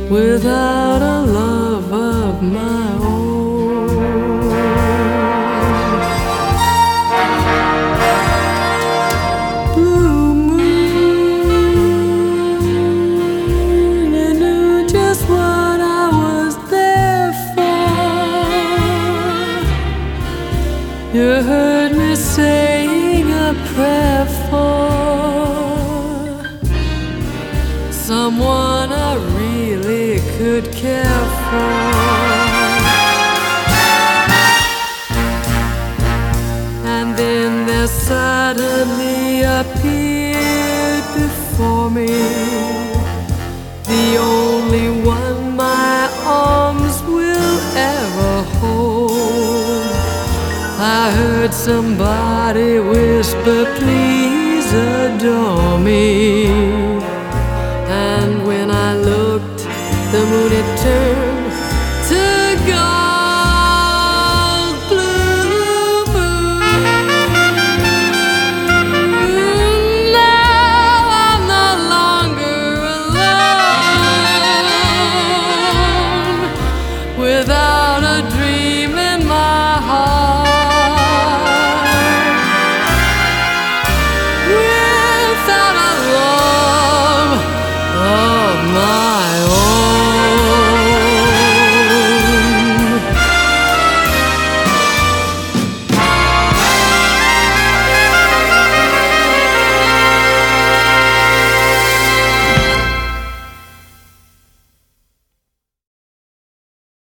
without a love of my own. Blue moon, you knew just what I was there for. You heard me saying a prayer for someone I really could care for. And then there suddenly appeared before me the only one my arms will ever hold. I heard somebody whisper, please adore me. And when I looked, the moon had turned